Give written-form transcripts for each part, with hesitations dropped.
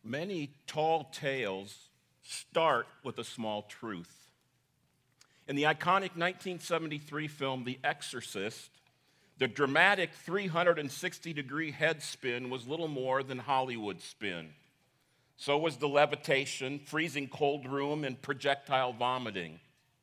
Many tall tales start with a small truth. In the iconic 1973 film The Exorcist, the dramatic 360-degree head spin was little more than Hollywood spin. So was the levitation, freezing cold room, and projectile vomiting.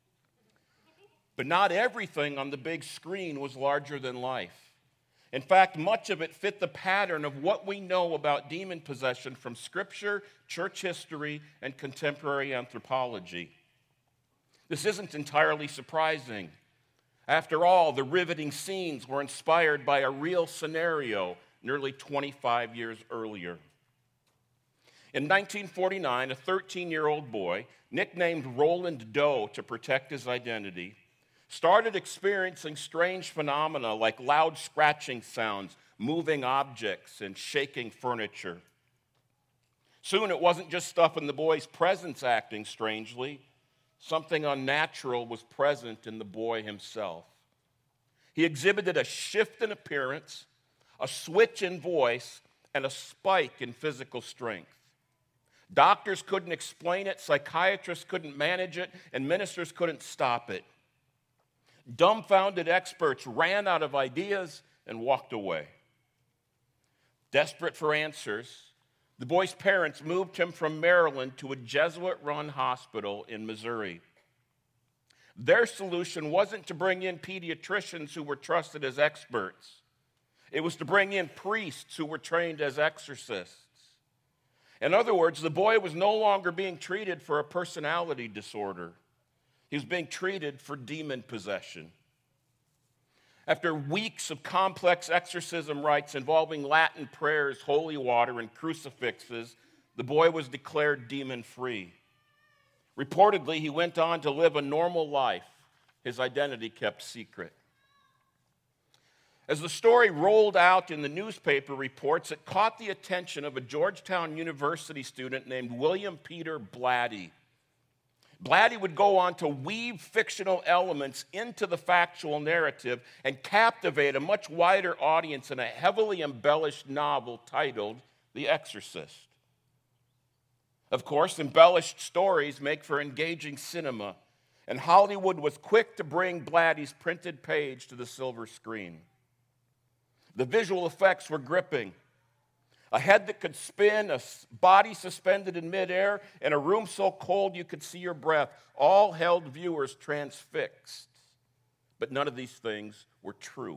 But not everything on the big screen was larger than life. In fact, much of it fit the pattern of what we know about demon possession from Scripture, church history, and contemporary anthropology. This isn't entirely surprising. After all, the riveting scenes were inspired by a real scenario nearly 25 years earlier. In 1949, a 13-year-old boy, nicknamed Roland Doe to protect his identity, started experiencing strange phenomena like loud scratching sounds, moving objects, and shaking furniture. Soon it wasn't just stuff in the boy's presence acting strangely. Something unnatural was present in the boy himself. He exhibited a shift in appearance, a switch in voice, and a spike in physical strength. Doctors couldn't explain it, psychiatrists couldn't manage it, and ministers couldn't stop it. Dumbfounded experts ran out of ideas and walked away. Desperate for answers, the boy's parents moved him from Maryland to a Jesuit-run hospital in Missouri. Their solution wasn't to bring in pediatricians who were trusted as experts. It was to bring in priests who were trained as exorcists. In other words, the boy was no longer being treated for a personality disorder. He was being treated for demon possession. After weeks of complex exorcism rites involving Latin prayers, holy water, and crucifixes, the boy was declared demon-free. Reportedly, he went on to live a normal life, his identity kept secret. As the story rolled out in the newspaper reports, it caught the attention of a Georgetown University student named William Peter Blatty. Blatty would go on to weave fictional elements into the factual narrative and captivate a much wider audience in a heavily embellished novel titled The Exorcist. Of course, embellished stories make for engaging cinema, and Hollywood was quick to bring Blatty's printed page to the silver screen. The visual effects were gripping. A head that could spin, a body suspended in midair, and a room so cold you could see your breath, all held viewers transfixed. But none of these things were true.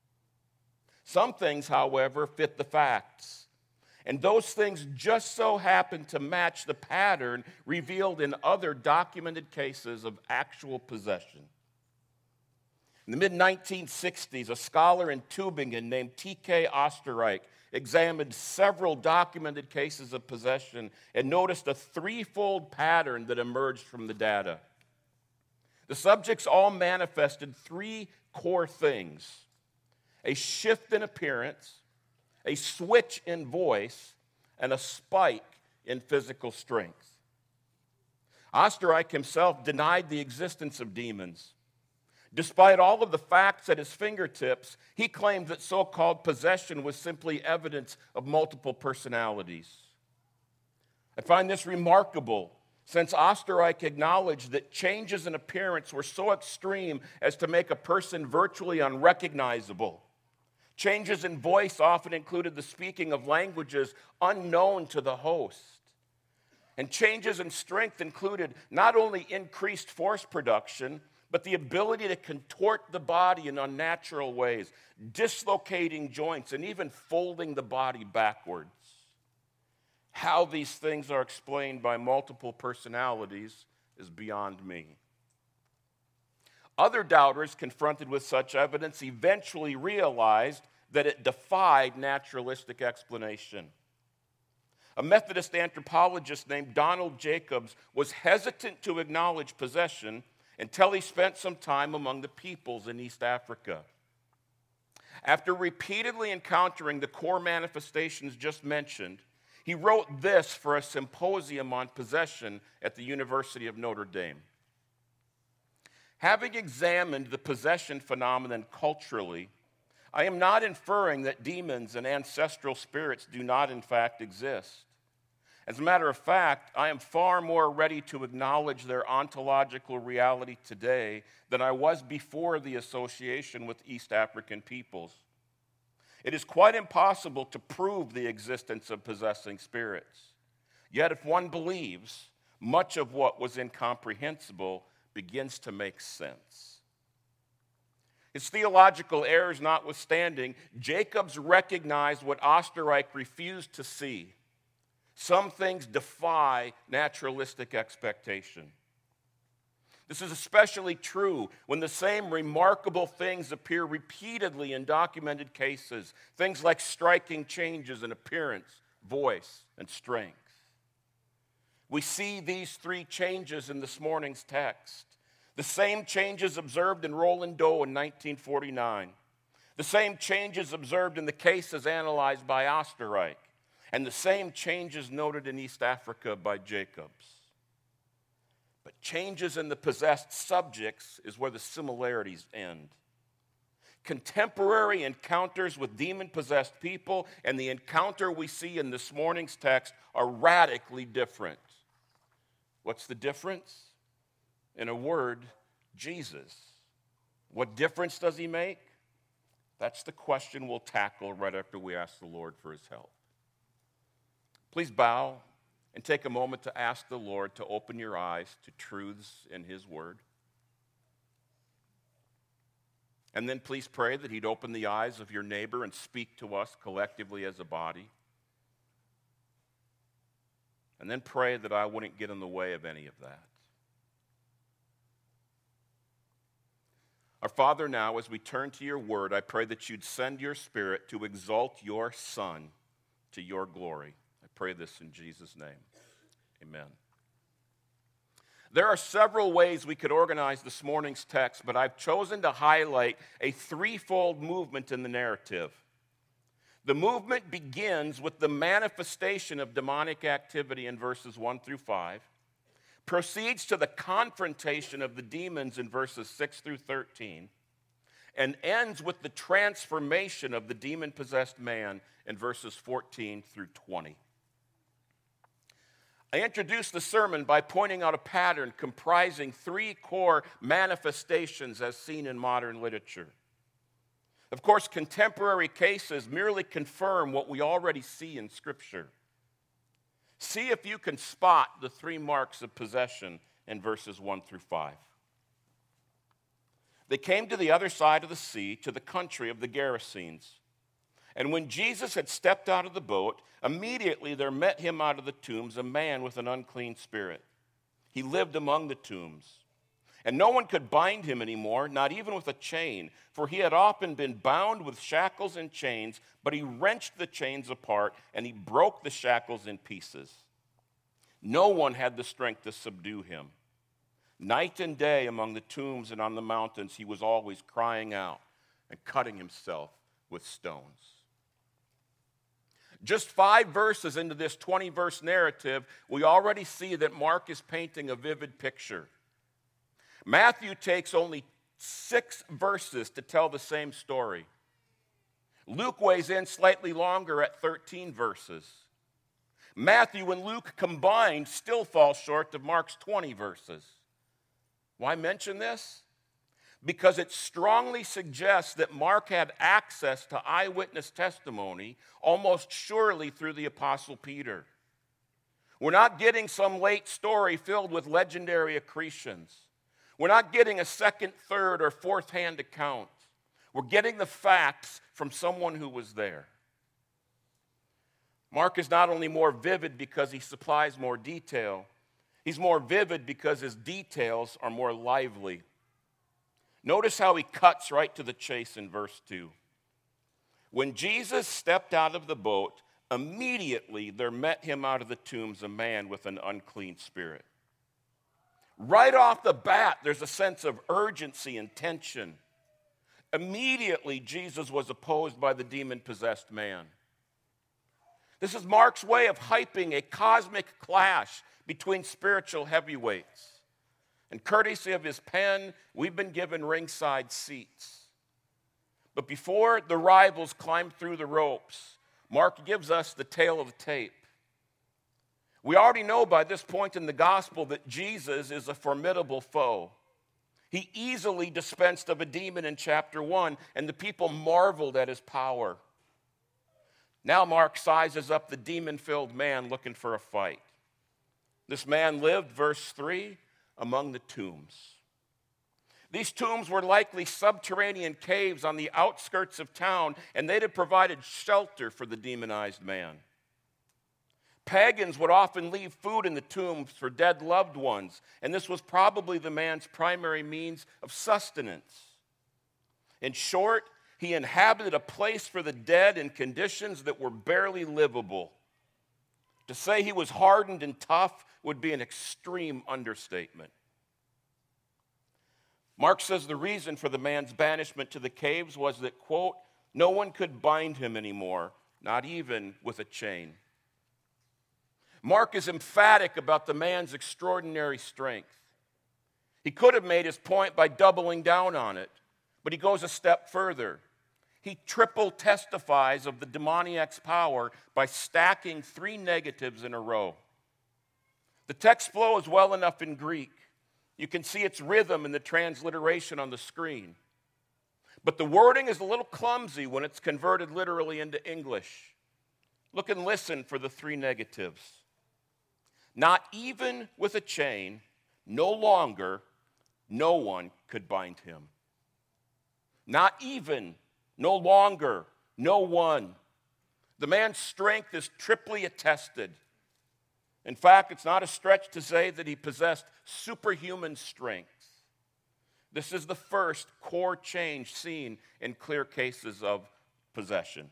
Some things, however, fit the facts. And those things just so happened to match the pattern revealed in other documented cases of actual possession. In the mid-1960s, a scholar in Tübingen named T.K. Osterreich examined several documented cases of possession and noticed a threefold pattern that emerged from the data. The subjects all manifested three core things: a shift in appearance, a switch in voice, and a spike in physical strength. Osterreich himself denied the existence of demons. Despite all of the facts at his fingertips, he claimed that so-called possession was simply evidence of multiple personalities. I find this remarkable, since Osterreich acknowledged that changes in appearance were so extreme as to make a person virtually unrecognizable. Changes in voice often included the speaking of languages unknown to the host. And changes in strength included not only increased force production, but the ability to contort the body in unnatural ways, dislocating joints, and even folding the body backwards. How these things are explained by multiple personalities is beyond me. Other doubters confronted with such evidence eventually realized that it defied naturalistic explanation. A Methodist anthropologist named Donald Jacobs was hesitant to acknowledge possession until he spent some time among the peoples in East Africa. After repeatedly encountering the core manifestations just mentioned, he wrote this for a symposium on possession at the University of Notre Dame. Having examined the possession phenomenon culturally, I am not inferring that demons and ancestral spirits do not in fact exist. As a matter of fact, I am far more ready to acknowledge their ontological reality today than I was before the association with East African peoples. It is quite impossible to prove the existence of possessing spirits. Yet if one believes, much of what was incomprehensible begins to make sense. His theological errors notwithstanding, Jacobs recognized what Oesterreich refused to see. Some things defy naturalistic expectation. This is especially true when the same remarkable things appear repeatedly in documented cases, things like striking changes in appearance, voice, and strength. We see these three changes in this morning's text. The same changes observed in Roland Doe in 1949. The same changes observed in the cases analyzed by Oesterreich. And the same changes noted in East Africa by Jacobs. But changes in the possessed subjects is where the similarities end. Contemporary encounters with demon-possessed people and the encounter we see in this morning's text are radically different. What's the difference? In a word, Jesus. What difference does he make? That's the question we'll tackle right after we ask the Lord for his help. Please bow and take a moment to ask the Lord to open your eyes to truths in his word. And then please pray that he'd open the eyes of your neighbor and speak to us collectively as a body. And then pray that I wouldn't get in the way of any of that. Our Father, now as we turn to your word, I pray that you'd send your Spirit to exalt your Son to your glory. I pray this in Jesus' name. Amen. There are several ways we could organize this morning's text, but I've chosen to highlight a threefold movement in the narrative. The movement begins with the manifestation of demonic activity in verses 1 through 5, proceeds to the confrontation of the demons in verses 6 through 13, and ends with the transformation of the demon-possessed man in verses 14 through 20. I introduced the sermon by pointing out a pattern comprising three core manifestations as seen in modern literature. Of course, contemporary cases merely confirm what we already see in Scripture. See if you can spot the three marks of possession in verses 1 through 5. They came to the other side of the sea, to the country of the Gerasenes. And when Jesus had stepped out of the boat, immediately there met him out of the tombs a man with an unclean spirit. He lived among the tombs. And no one could bind him anymore, not even with a chain, for he had often been bound with shackles and chains, but he wrenched the chains apart and he broke the shackles in pieces. No one had the strength to subdue him. Night and day among the tombs and on the mountains, he was always crying out and cutting himself with stones. Just 5 verses into this 20-verse narrative, we already see that Mark is painting a vivid picture. Matthew takes only 6 verses to tell the same story. Luke weighs in slightly longer at 13 verses. Matthew and Luke combined still fall short of Mark's 20 verses. Why mention this? Because it strongly suggests that Mark had access to eyewitness testimony almost surely through the Apostle Peter. We're not getting some late story filled with legendary accretions. We're not getting a second, third, or fourth-hand account. We're getting the facts from someone who was there. Mark is not only more vivid because he supplies more detail, he's more vivid because his details are more lively. Notice how he cuts right to the chase in verse 2. When Jesus stepped out of the boat, immediately there met him out of the tombs a man with an unclean spirit. Right off the bat, there's a sense of urgency and tension. Immediately, Jesus was opposed by the demon-possessed man. This is Mark's way of hyping a cosmic clash between spiritual heavyweights. And courtesy of his pen, we've been given ringside seats. But before the rivals climb through the ropes, Mark gives us the tale of the tape. We already know by this point in the gospel that Jesus is a formidable foe. He easily dispensed of a demon in chapter 1, and the people marveled at his power. Now Mark sizes up the demon-filled man looking for a fight. This man lived, verse 3, among the tombs. These tombs were likely subterranean caves on the outskirts of town, and they'd have provided shelter for the demonized man. Pagans would often leave food in the tombs for dead loved ones, and this was probably the man's primary means of sustenance. In short, he inhabited a place for the dead in conditions that were barely livable. To say he was hardened and tough would be an extreme understatement. Mark says the reason for the man's banishment to the caves was that, quote, no one could bind him anymore, not even with a chain. Mark is emphatic about the man's extraordinary strength. He could have made his point by doubling down on it, but he goes a step further. He triple testifies of the demoniac's power by stacking 3 negatives in a row. The text flow is well enough in Greek. You can see its rhythm in the transliteration on the screen. But the wording is a little clumsy when it's converted literally into English. Look and listen for the 3 negatives. Not even with a chain, no longer, no one could bind him. Not even, no longer, no one. The man's strength is triply attested. In fact, it's not a stretch to say that he possessed superhuman strength. This is the first core change seen in clear cases of possession.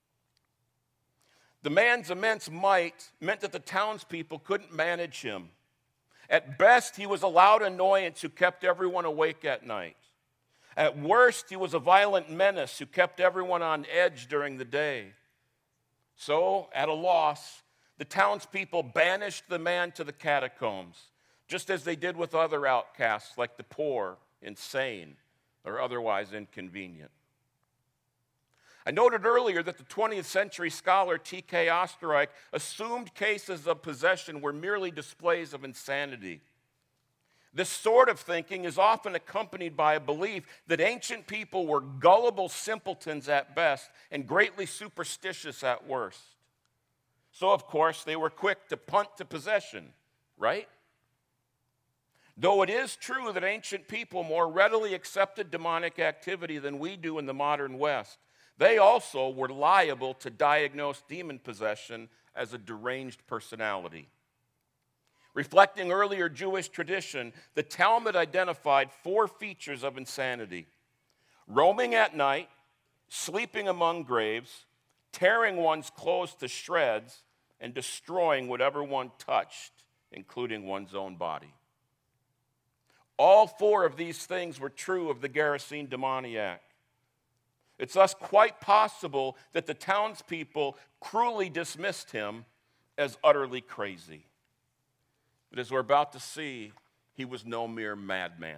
The man's immense might meant that the townspeople couldn't manage him. At best, he was a loud annoyance who kept everyone awake at night. At worst, he was a violent menace who kept everyone on edge during the day. So, at a loss, the townspeople banished the man to the catacombs, just as they did with other outcasts like the poor, insane, or otherwise inconvenient. I noted earlier that the 20th century scholar T.K. Osterreich assumed cases of possession were merely displays of insanity. This sort of thinking is often accompanied by a belief that ancient people were gullible simpletons at best and greatly superstitious at worst. So, of course, they were quick to punt to possession, right? Though it is true that ancient people more readily accepted demonic activity than we do in the modern West, they also were liable to diagnose demon possession as a deranged personality. Reflecting earlier Jewish tradition, the Talmud identified 4 features of insanity: roaming at night, sleeping among graves, tearing one's clothes to shreds, and destroying whatever one touched, including one's own body. All 4 of these things were true of the Gerasene demoniac. It's thus quite possible that the townspeople cruelly dismissed him as utterly crazy. But as we're about to see, he was no mere madman.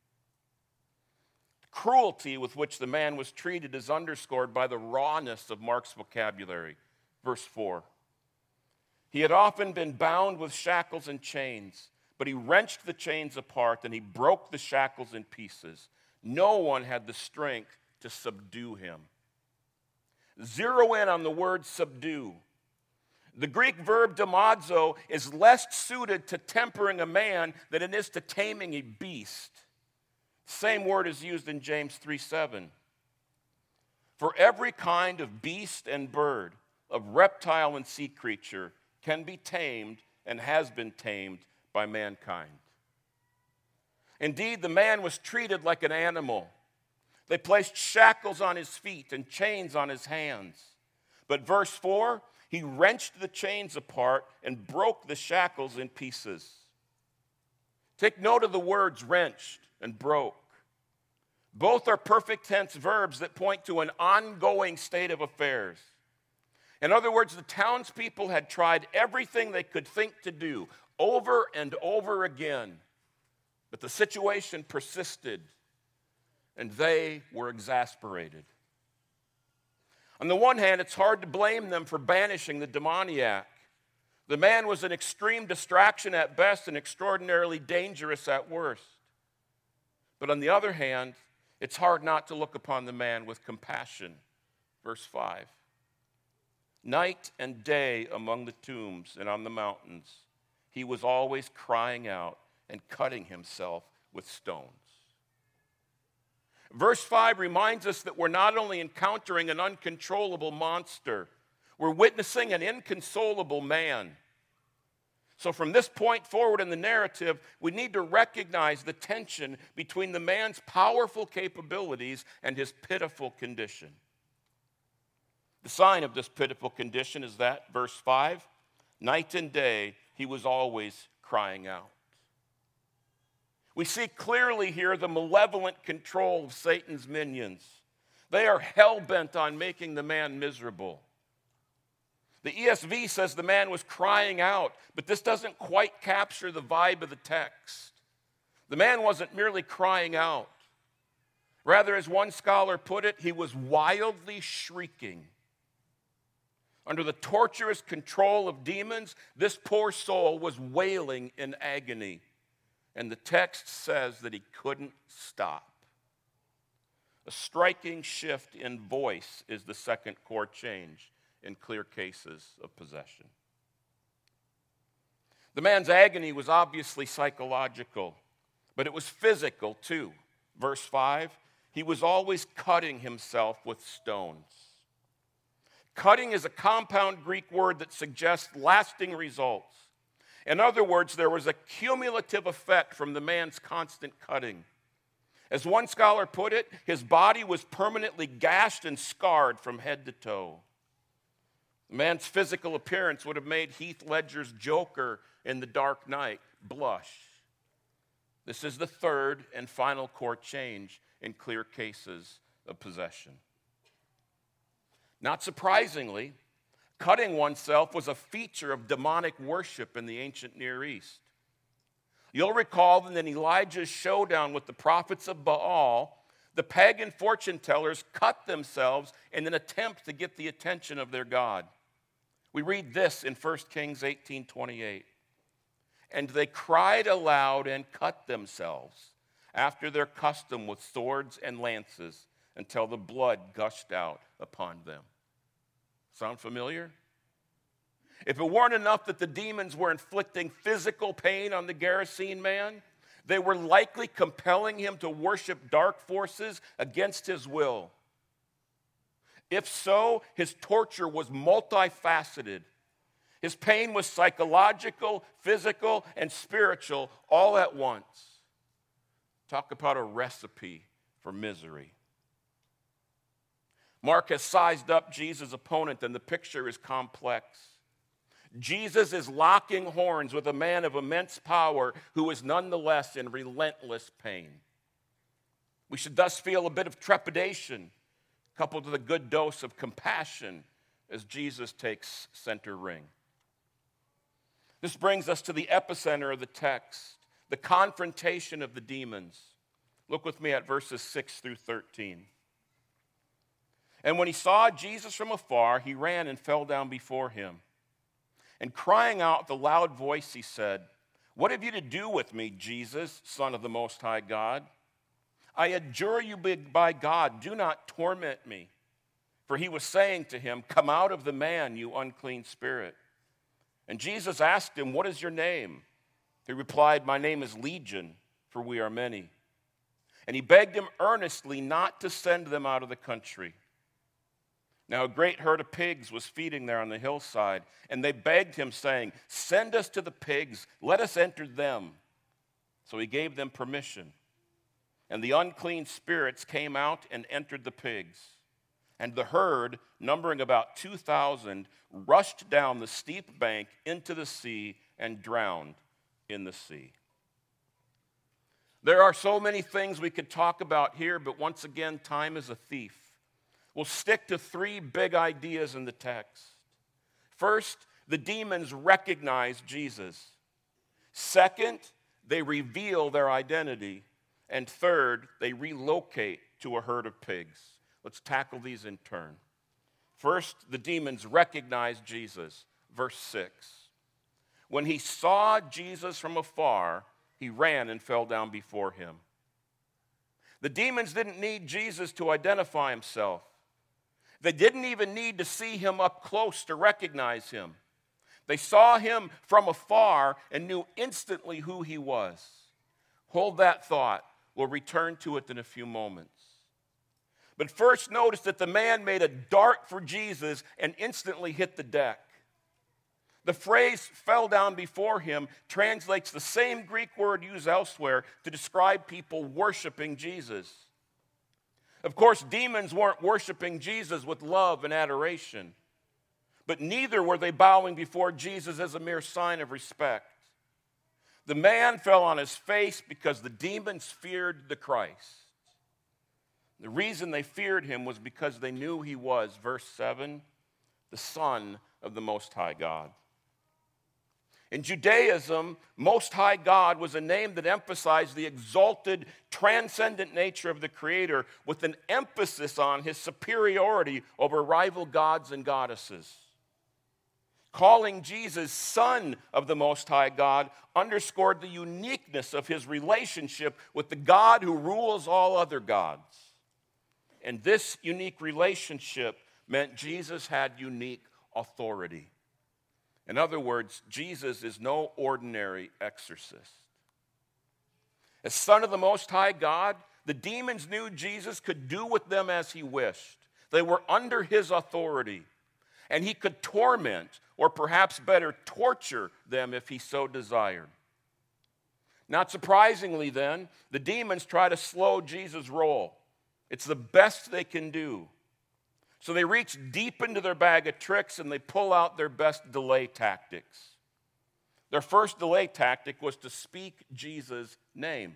The cruelty with which the man was treated is underscored by the rawness of Mark's vocabulary. Verse 4. He had often been bound with shackles and chains, but he wrenched the chains apart and he broke the shackles in pieces. No one had the strength to subdue him. Zero in on the word subdue. The Greek verb domazo is less suited to tempering a man than it is to taming a beast. Same word is used in James 3:7. For every kind of beast and bird, of reptile and sea creature, can be tamed and has been tamed by mankind. Indeed, the man was treated like an animal. They placed shackles on his feet and chains on his hands. But verse 4, he wrenched the chains apart and broke the shackles in pieces. Take note of the words wrenched and broke. Both are perfect tense verbs that point to an ongoing state of affairs. In other words, the townspeople had tried everything they could think to do over and over again, but the situation persisted, and they were exasperated. On the one hand, it's hard to blame them for banishing the demoniac. The man was an extreme distraction at best and extraordinarily dangerous at worst. But on the other hand, it's hard not to look upon the man with compassion. Verse 5. Night and day among the tombs and on the mountains, he was always crying out and cutting himself with stones. Verse 5 reminds us that we're not only encountering an uncontrollable monster, we're witnessing an inconsolable man. So from this point forward in the narrative, we need to recognize the tension between the man's powerful capabilities and his pitiful condition. The sign of this pitiful condition is that, verse 5, night and day he was always crying out. We see clearly here the malevolent control of Satan's minions. They are hell-bent on making the man miserable. The ESV says the man was crying out, but this doesn't quite capture the vibe of the text. The man wasn't merely crying out. Rather, as one scholar put it, he was wildly shrieking. Under the torturous control of demons, this poor soul was wailing in agony. And the text says that he couldn't stop. A striking shift in voice is the second core change in clear cases of possession. The man's agony was obviously psychological, but it was physical too. Verse 5, he was always cutting himself with stones. Cutting is a compound Greek word that suggests lasting results. In other words, there was a cumulative effect from the man's constant cutting. As one scholar put it, his body was permanently gashed and scarred from head to toe. The man's physical appearance would have made Heath Ledger's Joker in The Dark Knight blush. This is the third and final core change in clear cases of possession. Not surprisingly, cutting oneself was a feature of demonic worship in the ancient Near East. You'll recall that in Elijah's showdown with the prophets of Baal, the pagan fortune tellers cut themselves in an attempt to get the attention of their god. We read this in 1 Kings 18:28. And they cried aloud and cut themselves after their custom with swords and lances until the blood gushed out upon them. Sound familiar? If it weren't enough that the demons were inflicting physical pain on the Gerasene man, they were likely compelling him to worship dark forces against his will. If so, his torture was multifaceted. His pain was psychological, physical, and spiritual all at once. Talk about a recipe for misery. Mark has sized up Jesus' opponent, and the picture is complex. Jesus is locking horns with a man of immense power who is nonetheless in relentless pain. We should thus feel a bit of trepidation, coupled with a good dose of compassion as Jesus takes center ring. This brings us to the epicenter of the text, the confrontation of the demons. Look with me at verses 6 through 13. And when he saw Jesus from afar, he ran and fell down before him. And crying out with a loud voice, he said, "What have you to do with me, Jesus, Son of the Most High God? I adjure you by God, do not torment me." For he was saying to him, "Come out of the man, you unclean spirit." And Jesus asked him, "What is your name?" He replied, "My name is Legion, for we are many." And he begged him earnestly not to send them out of the country. Now a great herd of pigs was feeding there on the hillside, and they begged him, saying, "Send us to the pigs, let us enter them." So he gave them permission. And the unclean spirits came out and entered the pigs. And the herd, numbering about 2,000, rushed down the steep bank into the sea and drowned in the sea. There are so many things we could talk about here, but once again, time is a thief. We'll stick to three big ideas in the text. First, the demons recognize Jesus. Second, they reveal their identity. And third, they relocate to a herd of pigs. Let's tackle these in turn. First, the demons recognize Jesus. Verse 6. When he saw Jesus from afar, he ran and fell down before him. The demons didn't need Jesus to identify himself. They didn't even need to see him up close to recognize him. They saw him from afar and knew instantly who he was. Hold that thought. We'll return to it in a few moments. But first, notice that the man made a dart for Jesus and instantly hit the deck. The phrase fell down before him translates the same Greek word used elsewhere to describe people worshiping Jesus. Of course, demons weren't worshiping Jesus with love and adoration, but neither were they bowing before Jesus as a mere sign of respect. The man fell on his face because the demons feared the Christ. The reason they feared him was because they knew he was, verse 7, the Son of the Most High God. In Judaism, Most High God was a name that emphasized the exalted, transcendent nature of the Creator with an emphasis on his superiority over rival gods and goddesses. Calling Jesus Son of the Most High God underscored the uniqueness of his relationship with the God who rules all other gods. And this unique relationship meant Jesus had unique authority. In other words, Jesus is no ordinary exorcist. As Son of the Most High God, the demons knew Jesus could do with them as he wished. They were under his authority, and he could torment, or perhaps better, torture them if he so desired. Not surprisingly then, the demons try to slow Jesus' roll. It's the best they can do. So they reach deep into their bag of tricks and they pull out their best delay tactics. Their first delay tactic was to speak Jesus' name.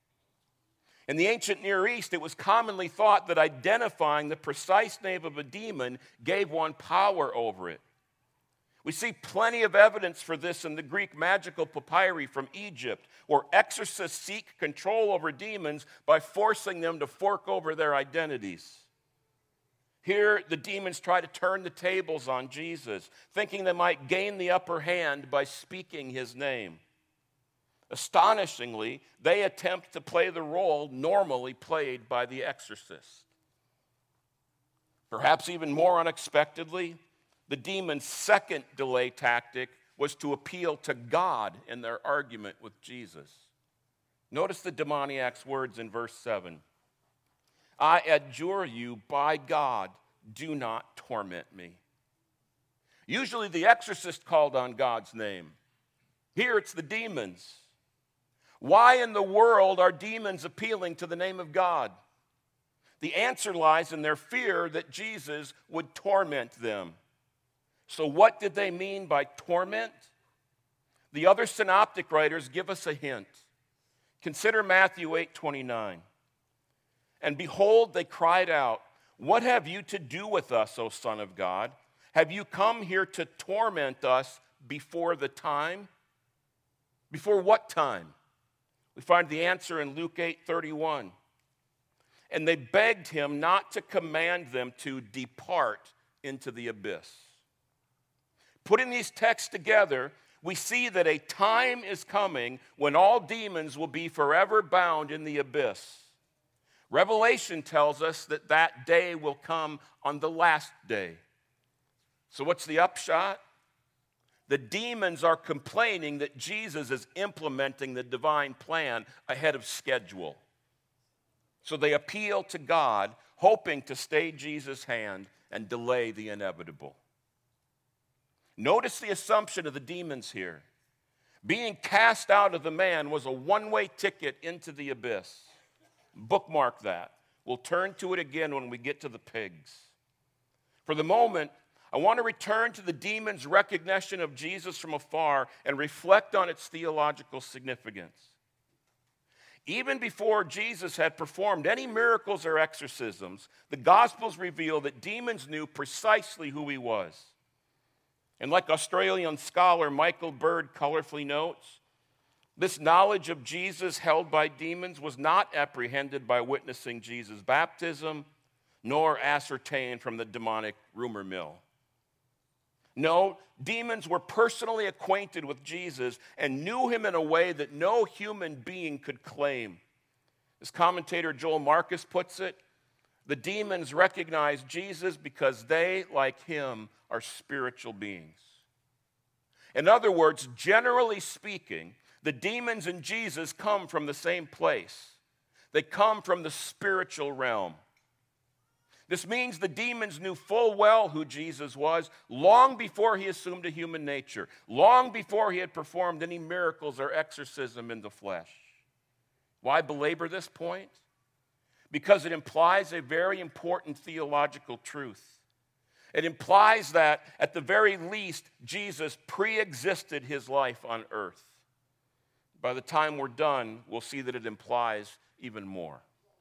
In the ancient Near East, it was commonly thought that identifying the precise name of a demon gave one power over it. We see plenty of evidence for this in the Greek magical papyri from Egypt, where exorcists seek control over demons by forcing them to fork over their identities. Here, the demons try to turn the tables on Jesus, thinking they might gain the upper hand by speaking his name. Astonishingly, they attempt to play the role normally played by the exorcist. Perhaps even more unexpectedly, the demon's second delay tactic was to appeal to God in their argument with Jesus. Notice the demoniac's words in verse 7. I adjure you by God, do not torment me. Usually the exorcist called on God's name. Here it's the demons. Why in the world are demons appealing to the name of God? The answer lies in their fear that Jesus would torment them. So what did they mean by torment? The other synoptic writers give us a hint. Consider Matthew 8:29. And behold, they cried out, what have you to do with us, O Son of God? Have you come here to torment us before the time? Before what time? We find the answer in Luke 8:31. And they begged him not to command them to depart into the abyss. Putting these texts together, we see that a time is coming when all demons will be forever bound in the abyss. Revelation tells us that that day will come on the last day. So what's the upshot? The demons are complaining that Jesus is implementing the divine plan ahead of schedule. So they appeal to God, hoping to stay Jesus' hand and delay the inevitable. Notice the assumption of the demons here. Being cast out of the man was a one-way ticket into the abyss. Bookmark that. We'll turn to it again when we get to the pigs. For the moment, I want to return to the demons' recognition of Jesus from afar and reflect on its theological significance. Even before Jesus had performed any miracles or exorcisms, the Gospels reveal that demons knew precisely who he was. And like Australian scholar Michael Bird colorfully notes, this knowledge of Jesus held by demons was not apprehended by witnessing Jesus' baptism, nor ascertained from the demonic rumor mill. No, demons were personally acquainted with Jesus and knew him in a way that no human being could claim. As commentator Joel Marcus puts it, the demons recognize Jesus because they, like him, are spiritual beings. In other words, generally speaking, the demons and Jesus come from the same place. They come from the spiritual realm. This means the demons knew full well who Jesus was long before he assumed a human nature, long before he had performed any miracles or exorcism in the flesh. Why belabor this point? Because it implies a very important theological truth. It implies that, at the very least, Jesus pre-existed his life on earth. By the time we're done, we'll see that it implies even more.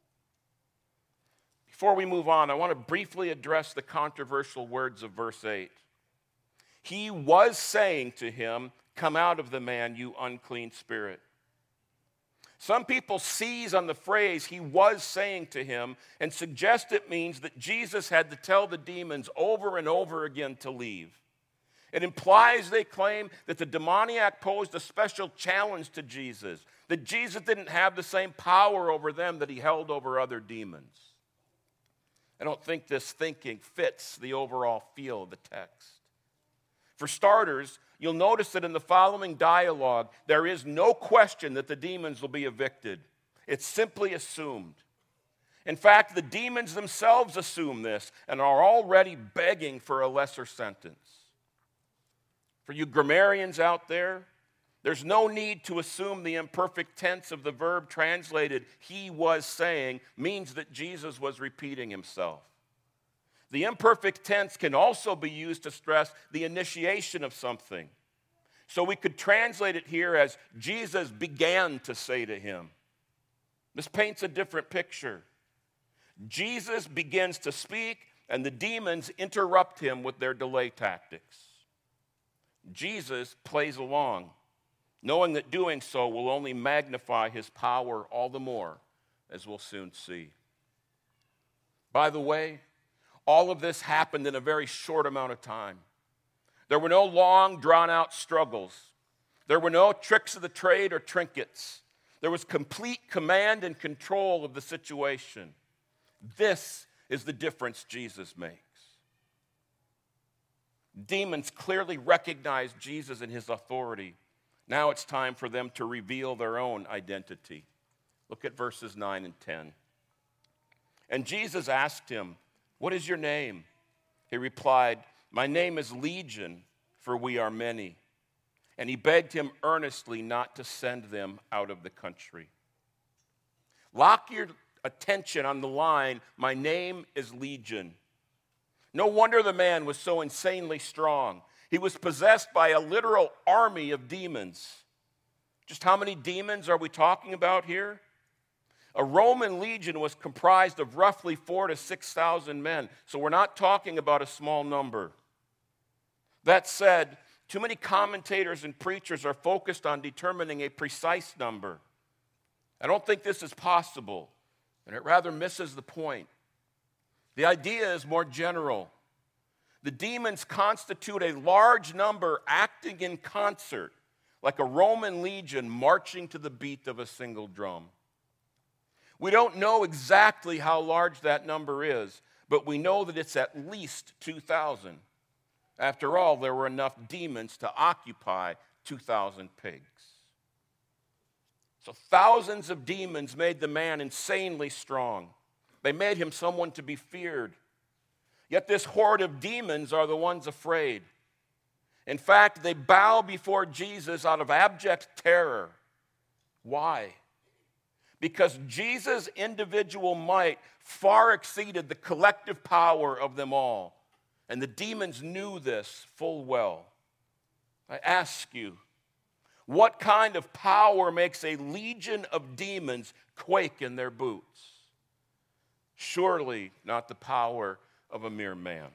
Before we move on, I want to briefly address the controversial words of verse 8. He was saying to him, "Come out of the man, you unclean spirit." Some people seize on the phrase "he was saying to him" and suggest it means that Jesus had to tell the demons over and over again to leave. It implies, they claim, that the demoniac posed a special challenge to Jesus, that Jesus didn't have the same power over them that he held over other demons. I don't think this thinking fits the overall feel of the text. For starters, you'll notice that in the following dialogue, there is no question that the demons will be evicted. It's simply assumed. In fact, the demons themselves assume this and are already begging for a lesser sentence. For you grammarians out there, there's no need to assume the imperfect tense of the verb translated "he was saying" means that Jesus was repeating himself. The imperfect tense can also be used to stress the initiation of something. So we could translate it here as Jesus began to say to him. This paints a different picture. Jesus begins to speak, and the demons interrupt him with their delay tactics. Jesus plays along, knowing that doing so will only magnify his power all the more, as we'll soon see. By the way, all of this happened in a very short amount of time. There were no long, drawn-out struggles. There were no tricks of the trade or trinkets. There was complete command and control of the situation. This is the difference Jesus makes. Demons clearly recognize Jesus and his authority. Now it's time for them to reveal their own identity. Look at verses 9 and 10. And Jesus asked him, "What is your name?" He replied, "My name is Legion, for we are many." And he begged him earnestly not to send them out of the country. Lock your attention on the line, "My name is Legion." No wonder the man was so insanely strong. He was possessed by a literal army of demons. Just how many demons are we talking about here? A Roman legion was comprised of roughly 4,000 to 6,000 men, so we're not talking about a small number. That said, too many commentators and preachers are focused on determining a precise number. I don't think this is possible, and it rather misses the point. The idea is more general. The demons constitute a large number acting in concert, like a Roman legion marching to the beat of a single drum. We don't know exactly how large that number is, but we know that it's at least 2,000. After all, there were enough demons to occupy 2,000 pigs. So thousands of demons made the man insanely strong. They made him someone to be feared. Yet this horde of demons are the ones afraid. In fact, they bow before Jesus out of abject terror. Why? Because Jesus' individual might far exceeded the collective power of them all. And the demons knew this full well. I ask you, what kind of power makes a legion of demons quake in their boots? Surely not the power of a mere man.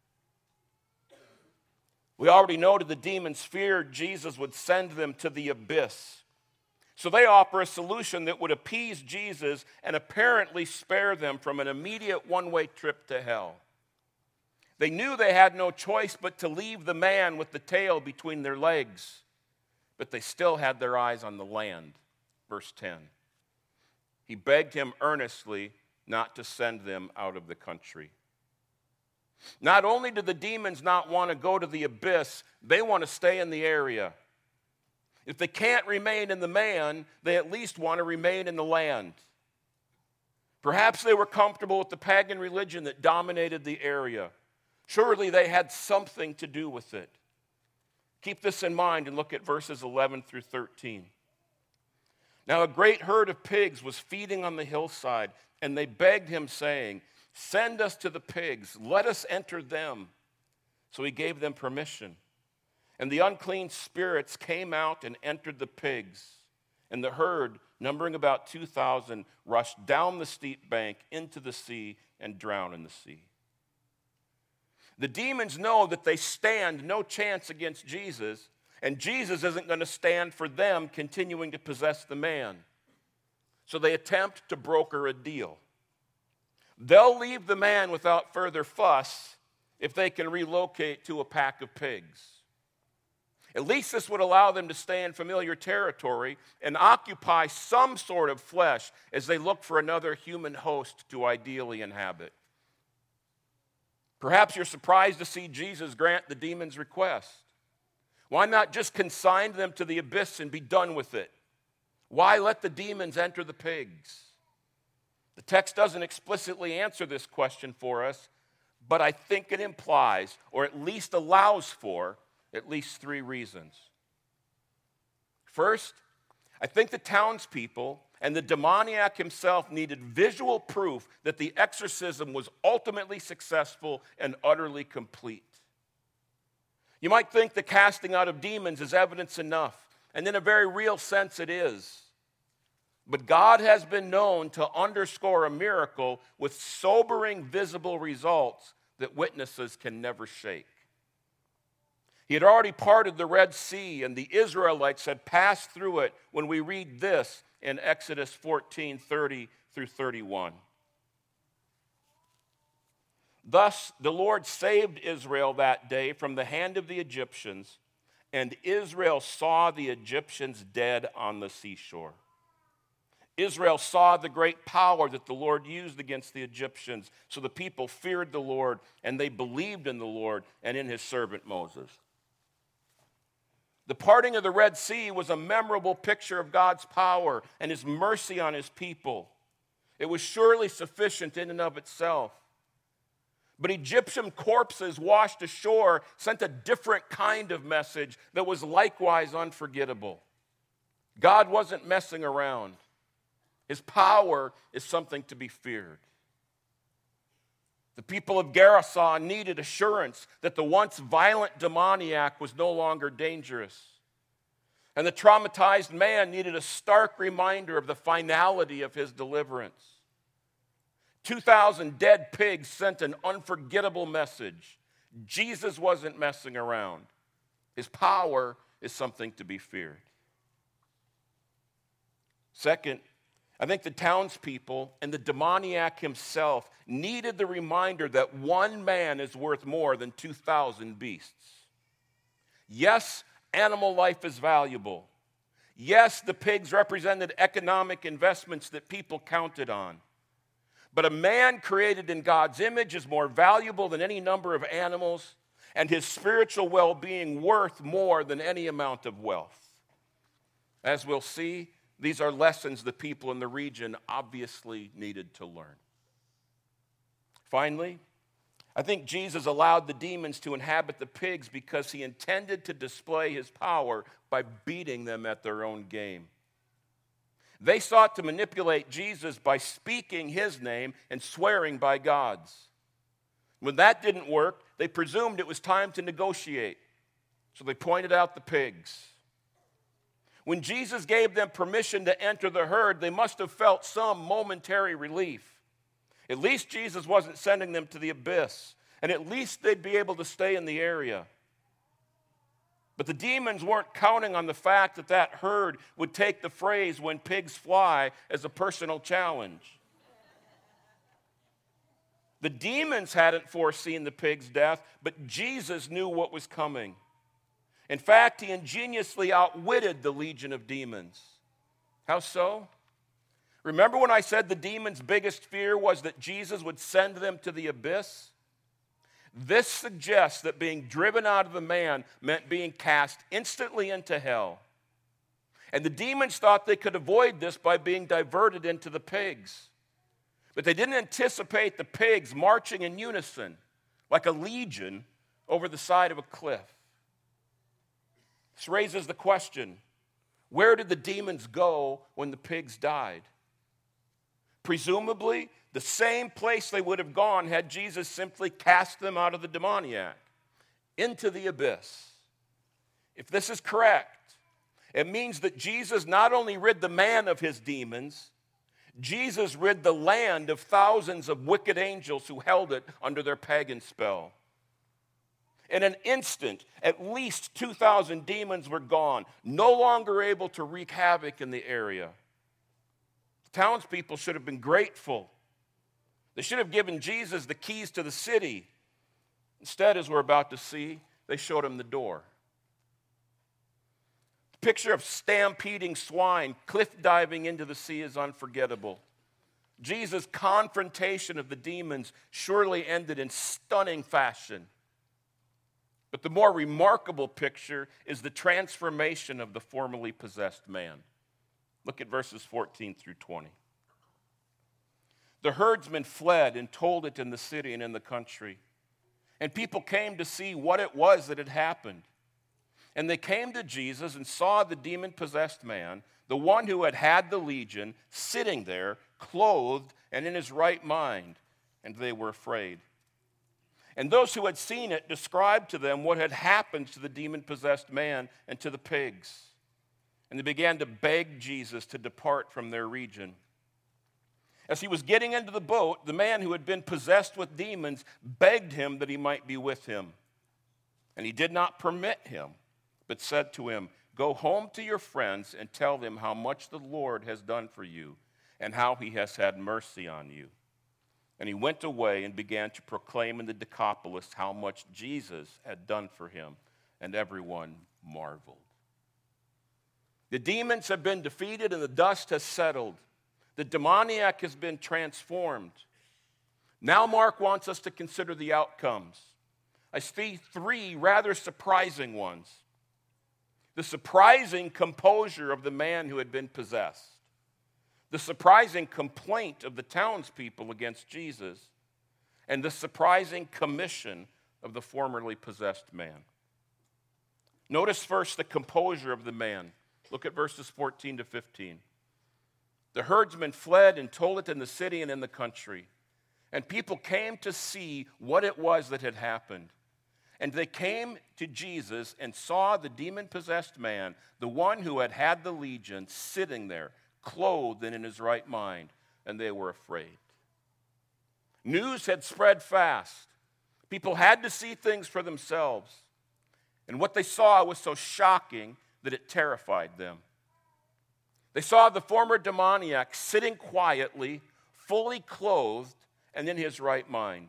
We already noted the demons feared Jesus would send them to the abyss. So they offer a solution that would appease Jesus and apparently spare them from an immediate one-way trip to hell. They knew they had no choice but to leave the man with the tail between their legs, but they still had their eyes on the land. Verse 10. He begged him earnestly not to send them out of the country. Not only do the demons not want to go to the abyss, they want to stay in the area. If they can't remain in the man, they at least want to remain in the land. Perhaps they were comfortable with the pagan religion that dominated the area. Surely they had something to do with it. Keep this in mind and look at verses 11 through 13. Now a great herd of pigs was feeding on the hillside, and they begged him, saying, "Send us to the pigs, let us enter them." So he gave them permission. And the unclean spirits came out and entered the pigs. And the herd, numbering about 2,000, rushed down the steep bank into the sea and drowned in the sea. The demons know that they stand no chance against Jesus, and Jesus isn't going to stand for them continuing to possess the man. So they attempt to broker a deal. They'll leave the man without further fuss if they can relocate to a pack of pigs. At least this would allow them to stay in familiar territory and occupy some sort of flesh as they look for another human host to ideally inhabit. Perhaps you're surprised to see Jesus grant the demons' request. Why not just consign them to the abyss and be done with it? Why let the demons enter the pigs? The text doesn't explicitly answer this question for us, but I think it implies, or at least allows for, at least three reasons. First, I think the townspeople and the demoniac himself needed visual proof that the exorcism was ultimately successful and utterly complete. You might think the casting out of demons is evidence enough, and in a very real sense it is. But God has been known to underscore a miracle with sobering visible results that witnesses can never shake. He had already parted the Red Sea, and the Israelites had passed through it when we read this in Exodus 14:30 through 31. Thus the Lord saved Israel that day from the hand of the Egyptians, and Israel saw the Egyptians dead on the seashore. Israel saw the great power that the Lord used against the Egyptians, so the people feared the Lord, and they believed in the Lord and in his servant Moses. The parting of the Red Sea was a memorable picture of God's power and his mercy on his people. It was surely sufficient in and of itself. But Egyptian corpses washed ashore sent a different kind of message that was likewise unforgettable. God wasn't messing around. His power is something to be feared. The people of Gerasa needed assurance that the once violent demoniac was no longer dangerous. And the traumatized man needed a stark reminder of the finality of his deliverance. 2,000 dead pigs sent an unforgettable message. Jesus wasn't messing around. His power is something to be feared. Second, I think the townspeople and the demoniac himself needed the reminder that one man is worth more than 2,000 beasts. Yes, animal life is valuable. Yes, the pigs represented economic investments that people counted on. But a man created in God's image is more valuable than any number of animals, and his spiritual well-being worth more than any amount of wealth. As we'll see, these are lessons the people in the region obviously needed to learn. Finally, I think Jesus allowed the demons to inhabit the pigs because he intended to display his power by beating them at their own game. They sought to manipulate Jesus by speaking his name and swearing by God's. When that didn't work, they presumed it was time to negotiate. So they pointed out the pigs. When Jesus gave them permission to enter the herd, they must have felt some momentary relief. At least Jesus wasn't sending them to the abyss, and at least they'd be able to stay in the area. But the demons weren't counting on the fact that that herd would take the phrase "when pigs fly" as a personal challenge. The demons hadn't foreseen the pig's death, but Jesus knew what was coming. In fact, he ingeniously outwitted the legion of demons. How so? Remember when I said the demons' biggest fear was that Jesus would send them to the abyss? This suggests that being driven out of a man meant being cast instantly into hell. And the demons thought they could avoid this by being diverted into the pigs. But they didn't anticipate the pigs marching in unison, like a legion, over the side of a cliff. This raises the question, where did the demons go when the pigs died? Presumably, the same place they would have gone had Jesus simply cast them out of the demoniac, into the abyss. If this is correct, it means that Jesus not only rid the man of his demons, Jesus rid the land of thousands of wicked angels who held it under their pagan spell. In an instant, at least 2,000 demons were gone, no longer able to wreak havoc in the area. The townspeople should have been grateful. They should have given Jesus the keys to the city. Instead, as we're about to see, they showed him the door. The picture of stampeding swine, cliff diving into the sea is unforgettable. Jesus' confrontation of the demons surely ended in stunning fashion. But the more remarkable picture is the transformation of the formerly possessed man. Look at verses 14 through 20. The herdsmen fled and told it in the city and in the country. And people came to see what it was that had happened. And they came to Jesus and saw the demon-possessed man, the one who had the legion, sitting there, clothed and in his right mind. And they were afraid. And those who had seen it described to them what had happened to the demon-possessed man and to the pigs. And they began to beg Jesus to depart from their region. As he was getting into the boat, the man who had been possessed with demons begged him that he might be with him. And he did not permit him, but said to him, "Go home to your friends and tell them how much the Lord has done for you and how he has had mercy on you." And he went away and began to proclaim in the Decapolis how much Jesus had done for him, and everyone marveled. The demons have been defeated and the dust has settled. The demoniac has been transformed. Now Mark wants us to consider the outcomes. I see three rather surprising ones. The surprising composure of the man who had been possessed. The surprising complaint of the townspeople against Jesus, and the surprising commission of the formerly possessed man. Notice first the composure of the man. Look at verses 14 to 15. The herdsmen fled and told it in the city and in the country, and people came to see what it was that had happened. And they came to Jesus and saw the demon-possessed man, the one who had the legion, sitting there, clothed and in his right mind, and they were afraid. News had spread fast. People had to see things for themselves. And what they saw was so shocking that it terrified them. They saw the former demoniac sitting quietly, fully clothed, and in his right mind.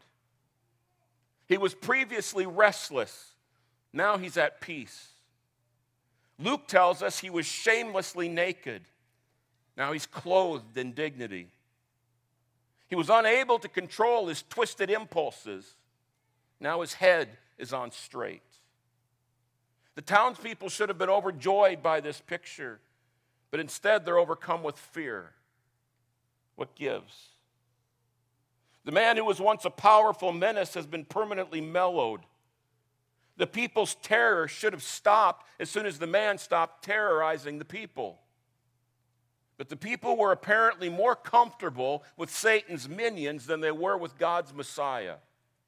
He was previously restless. Now he's at peace. Luke tells us he was shamelessly naked. Now he's clothed in dignity. He was unable to control his twisted impulses. Now his head is on straight. The townspeople should have been overjoyed by this picture, but instead they're overcome with fear. What gives? The man who was once a powerful menace has been permanently mellowed. The people's terror should have stopped as soon as the man stopped terrorizing the people. But the people were apparently more comfortable with Satan's minions than they were with God's Messiah.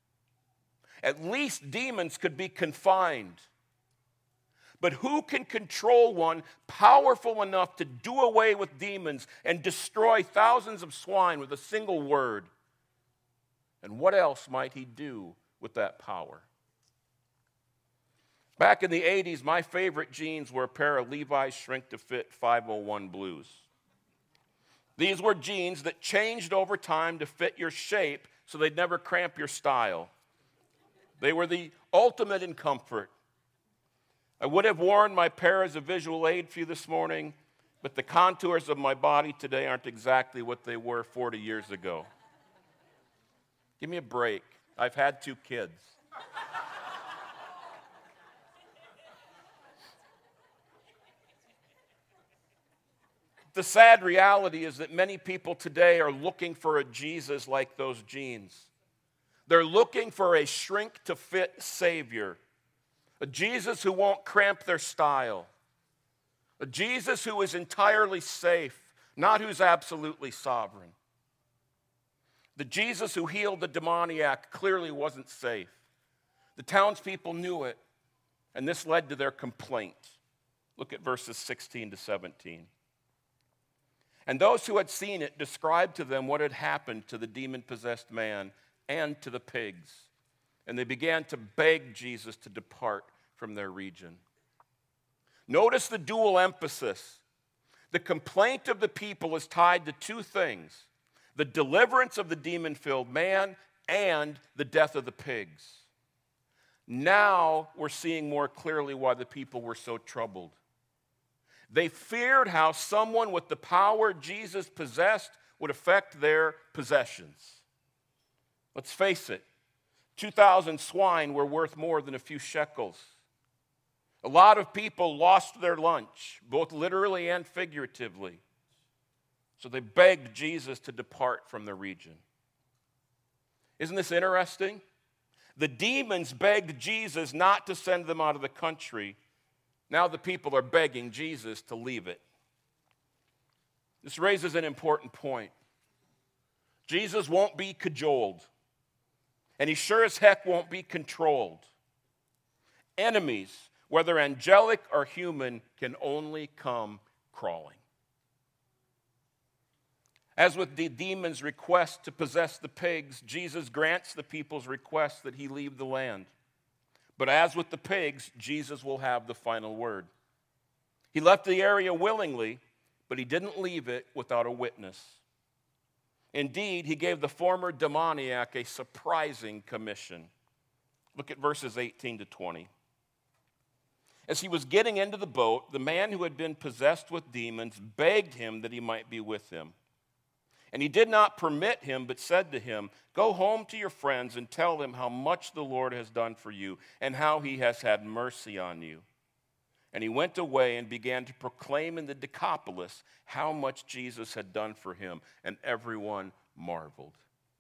At least demons could be confined. But who can control one powerful enough to do away with demons and destroy thousands of swine with a single word? And what else might he do with that power? Back in the 80s, my favorite jeans were a pair of Levi's shrink-to-fit 501 blues. These were jeans that changed over time to fit your shape so they'd never cramp your style. They were the ultimate in comfort. I would have worn my pair as a visual aid for you this morning, but the contours of my body today aren't exactly what they were 40 years ago. Give me a break. I've had 2 kids. The sad reality is that many people today are looking for a Jesus like those jeans. They're looking for a shrink-to-fit Savior, a Jesus who won't cramp their style, a Jesus who is entirely safe, not who's absolutely sovereign. The Jesus who healed the demoniac clearly wasn't safe. The townspeople knew it, and this led to their complaint. Look at verses 16 to 17. And those who had seen it described to them what had happened to the demon-possessed man and to the pigs. And they began to beg Jesus to depart from their region. Notice the dual emphasis. The complaint of the people is tied to 2 things: the deliverance of the demon-filled man and the death of the pigs. Now we're seeing more clearly why the people were so troubled. They feared how someone with the power Jesus possessed would affect their possessions. Let's face it, 2,000 swine were worth more than a few shekels. A lot of people lost their lunch, both literally and figuratively. So they begged Jesus to depart from the region. Isn't this interesting? The demons begged Jesus not to send them out of the country. Now the people are begging Jesus to leave it. This raises an important point. Jesus won't be cajoled, and he sure as heck won't be controlled. Enemies, whether angelic or human, can only come crawling. As with the demon's request to possess the pigs, Jesus grants the people's request that he leave the land. But as with the pigs, Jesus will have the final word. He left the area willingly, but he didn't leave it without a witness. Indeed, he gave the former demoniac a surprising commission. Look at verses 18 to 20. As he was getting into the boat, the man who had been possessed with demons begged him that he might be with him. And he did not permit him, but said to him, "Go home to your friends and tell them how much the Lord has done for you and how he has had mercy on you." And he went away and began to proclaim in the Decapolis how much Jesus had done for him, and everyone marveled.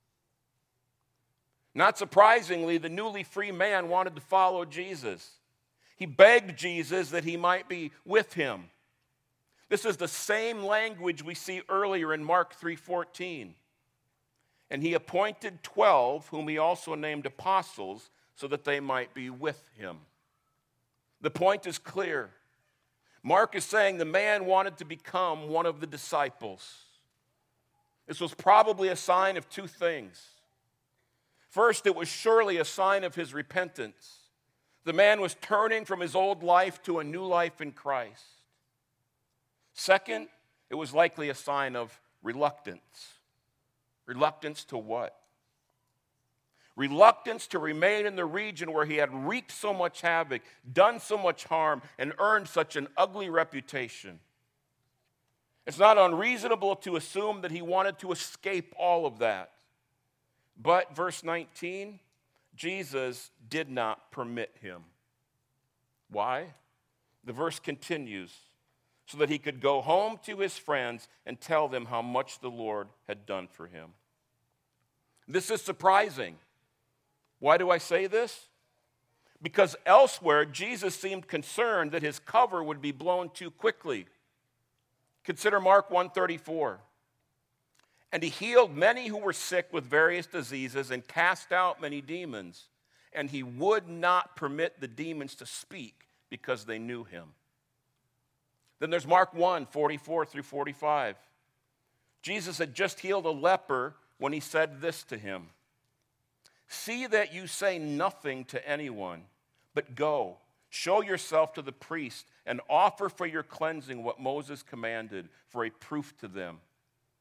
Not surprisingly, the newly free man wanted to follow Jesus. He begged Jesus that he might be with him. This is the same language we see earlier in Mark 3:14. And he appointed 12, whom he also named apostles, so that they might be with him. The point is clear. Mark is saying the man wanted to become one of the disciples. This was probably a sign of 2 things. First, it was surely a sign of his repentance. The man was turning from his old life to a new life in Christ. Second, it was likely a sign of reluctance. Reluctance to what? Reluctance to remain in the region where he had wreaked so much havoc, done so much harm, and earned such an ugly reputation. It's not unreasonable to assume that he wanted to escape all of that. But, verse 19, Jesus did not permit him. Why? The verse continues, so that he could go home to his friends and tell them how much the Lord had done for him. This is surprising. Why do I say this? Because elsewhere, Jesus seemed concerned that his cover would be blown too quickly. Consider Mark 1:34. And he healed many who were sick with various diseases and cast out many demons. And he would not permit the demons to speak because they knew him. Then there's Mark 1:44 through 45. Jesus had just healed a leper when he said this to him. See that you say nothing to anyone, but go, show yourself to the priest, and offer for your cleansing what Moses commanded for a proof to them.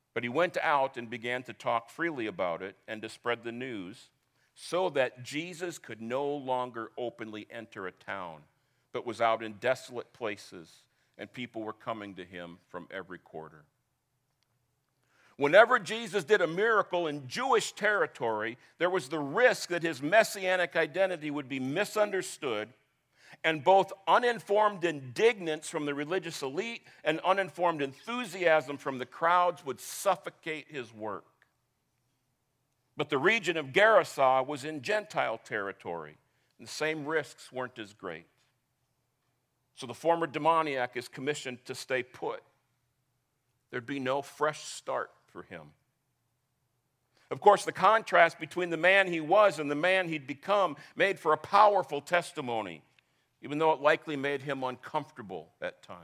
But he went out and began to talk freely about it and to spread the news, so that Jesus could no longer openly enter a town, but was out in desolate places, and people were coming to him from every quarter. Whenever Jesus did a miracle in Jewish territory, there was the risk that his messianic identity would be misunderstood, and both uninformed indignance from the religious elite and uninformed enthusiasm from the crowds would suffocate his work. But the region of Gerasa was in Gentile territory, and the same risks weren't as great. So the former demoniac is commissioned to stay put. There'd be no fresh start for him. Of course, the contrast between the man he was and the man he'd become made for a powerful testimony, even though it likely made him uncomfortable at times.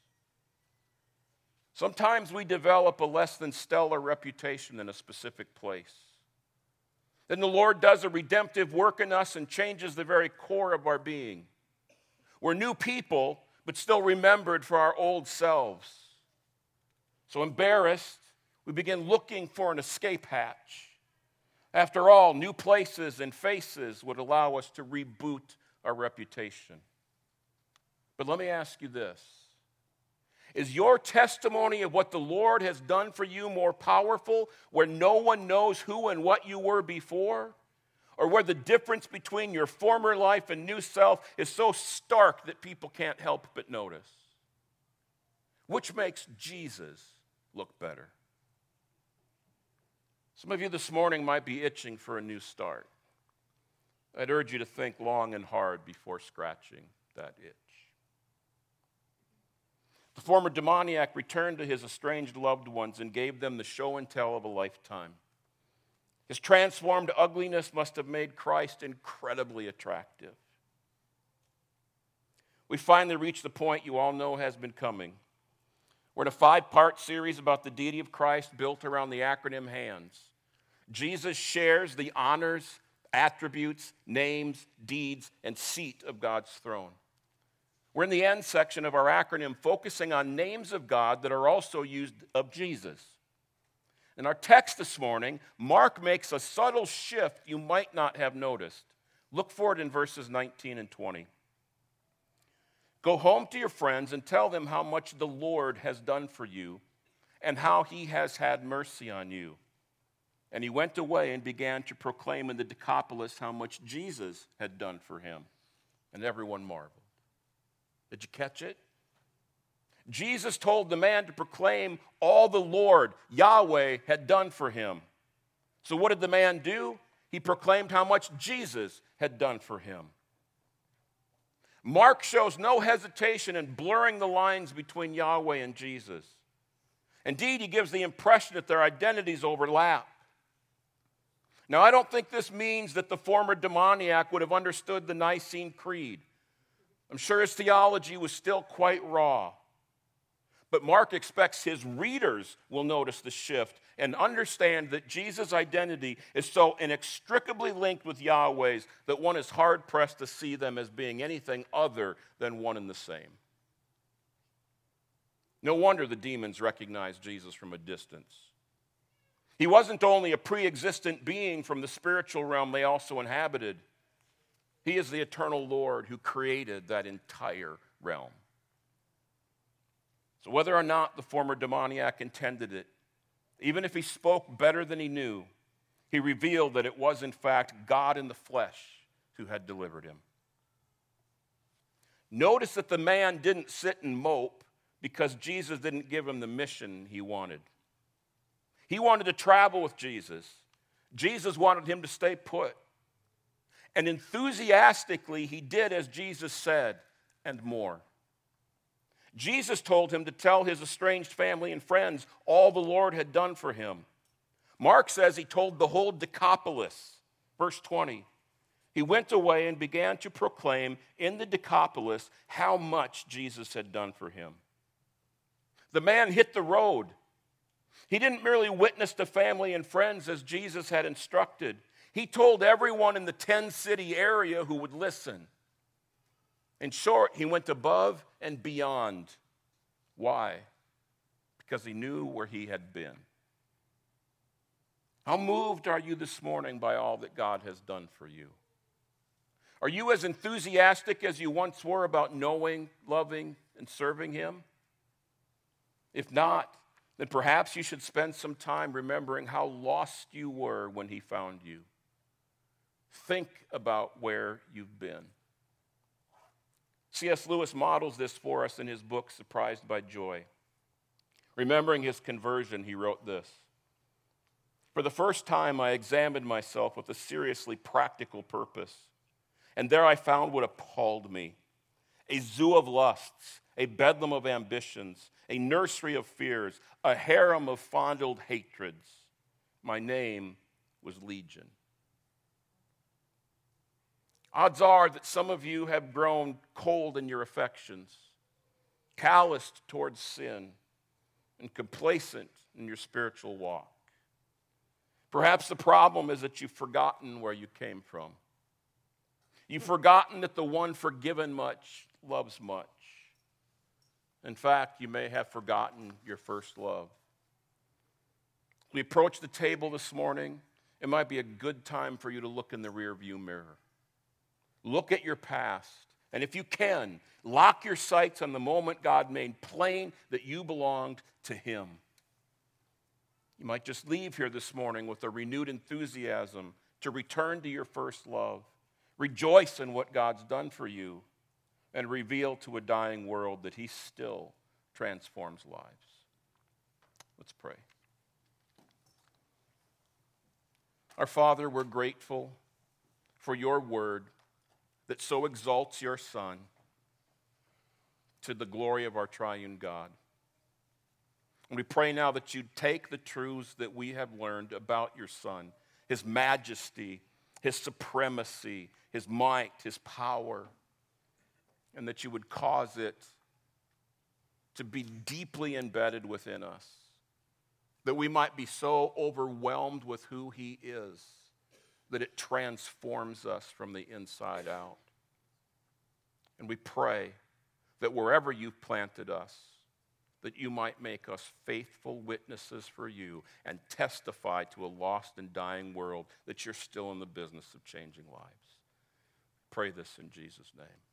Sometimes we develop a less than stellar reputation in a specific place. Then the Lord does a redemptive work in us and changes the very core of our being. We're new people, but still remembered for our old selves. So embarrassed, we begin looking for an escape hatch. After all, new places and faces would allow us to reboot our reputation. But let me ask you this. Is your testimony of what the Lord has done for you more powerful where no one knows who and what you were before? Or where the difference between your former life and new self is so stark that people can't help but notice? Which makes Jesus look better? Some of you this morning might be itching for a new start. I'd urge you to think long and hard before scratching that itch. The former demoniac returned to his estranged loved ones and gave them the show and tell of a lifetime. His transformed ugliness must have made Christ incredibly attractive. We finally reached the point you all know has been coming. We're in a 5-part series about the deity of Christ built around the acronym HANDS. Jesus shares the honors, attributes, names, deeds, and seat of God's throne. We're in the end section of our acronym focusing on names of God that are also used of Jesus. In our text this morning, Mark makes a subtle shift you might not have noticed. Look for it in verses 19 and 20. Go home to your friends and tell them how much the Lord has done for you and how he has had mercy on you. And he went away and began to proclaim in the Decapolis how much Jesus had done for him. And everyone marveled. Did you catch it? Jesus told the man to proclaim all the Lord, Yahweh, had done for him. So what did the man do? He proclaimed how much Jesus had done for him. Mark shows no hesitation in blurring the lines between Yahweh and Jesus. Indeed, he gives the impression that their identities overlap. Now, I don't think this means that the former demoniac would have understood the Nicene Creed. I'm sure his theology was still quite raw. But Mark expects his readers will notice the shift and understand that Jesus' identity is so inextricably linked with Yahweh's that one is hard-pressed to see them as being anything other than one and the same. No wonder the demons recognized Jesus from a distance. He wasn't only a pre-existent being from the spiritual realm they also inhabited. He is the eternal Lord who created that entire realm. So whether or not the former demoniac intended it, even if he spoke better than he knew, he revealed that it was in fact God in the flesh who had delivered him. Notice that the man didn't sit and mope because Jesus didn't give him the mission he wanted. He wanted to travel with Jesus. Jesus wanted him to stay put. And enthusiastically, he did as Jesus said, and more. Jesus told him to tell his estranged family and friends all the Lord had done for him. Mark says he told the whole Decapolis. Verse 20, he went away and began to proclaim in the Decapolis how much Jesus had done for him. The man hit the road. He didn't merely witness to family and friends as Jesus had instructed. He told everyone in the 10-city area who would listen. In short, he went above and beyond. Why? Because he knew where he had been. How moved are you this morning by all that God has done for you? Are you as enthusiastic as you once were about knowing, loving, and serving him? If not, then perhaps you should spend some time remembering how lost you were when he found you. Think about where you've been. C.S. Lewis models this for us in his book, Surprised by Joy. Remembering his conversion, he wrote this: "For the first time, I examined myself with a seriously practical purpose, and there I found what appalled me: a zoo of lusts, a bedlam of ambitions, a nursery of fears, a harem of fondled hatreds. My name was Legion." Odds are that some of you have grown cold in your affections, calloused towards sin, and complacent in your spiritual walk. Perhaps the problem is that you've forgotten where you came from. You've forgotten that the one forgiven much loves much. In fact, you may have forgotten your first love. We approach the table this morning. It might be a good time for you to look in the rearview mirror. Look at your past, and if you can, lock your sights on the moment God made plain that you belonged to him. You might just leave here this morning with a renewed enthusiasm to return to your first love, rejoice in what God's done for you, and reveal to a dying world that he still transforms lives. Let's pray. Our Father, we're grateful for your word that so exalts your Son to the glory of our triune God. And we pray now that you'd take the truths that we have learned about your Son, his majesty, his supremacy, his might, his power, and that you would cause it to be deeply embedded within us, that we might be so overwhelmed with who he is that it transforms us from the inside out. And we pray that wherever you've planted us, that you might make us faithful witnesses for you and testify to a lost and dying world that you're still in the business of changing lives. Pray this in Jesus' name.